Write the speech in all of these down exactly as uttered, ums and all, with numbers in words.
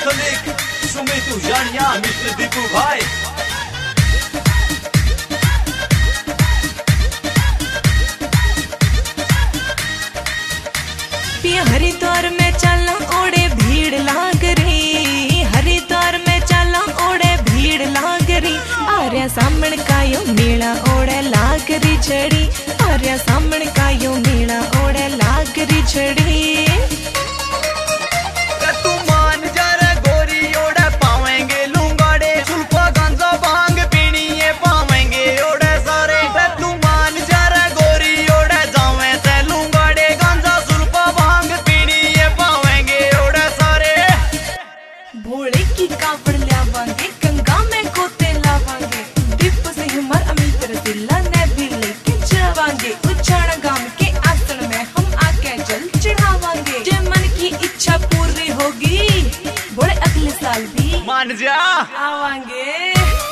Catholic, sumitu Jania, mister Dipu bhai. Haridwar में चला ओड़े भीड़ लाग रही, हरिद्वार में चला ओड़े भीड़ लाग रही। आर्या सामण का यो मेला ओड़े लाग रही छड़ी, आर्या सामण का यो मेला ओड़े लाग रही छड़ी। तू मान जा रे गोरी ओड़े पावेंगे लूंगाड़े, सुल्फा गांजा भांग पीनी ये पावेंगे ओड़े सारे। तू मान जा रे गोरी ओड़े जावे से लूंगाड़े, गांजा सुल्फा भांग पीनी ये पावेंगे ओड़े सारे। भोले की कापड़ लावांगे, गंगा में गोते लावांगे, दीप से हमार अमित रसीला ने भी लेके जावांगे। उच्चारण गांव के आसन में हम आके जल चढ़ावांगे। जे मन की इच्छा पूरी होगी, भोले अगले साल भी मान जा आवांगे।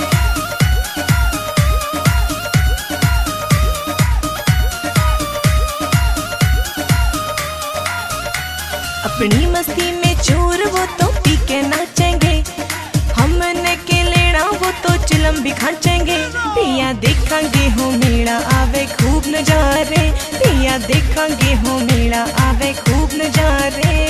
अपनी मस्ती में चोर वो तो पी के नाचेंगे, हमने के लेना वो तो चिलम भी खाचेंगे। पिया देखेंगे हो मेला आवे खूब नजारे, पिया देखेंगे हो मेला आवे खूब नजारे।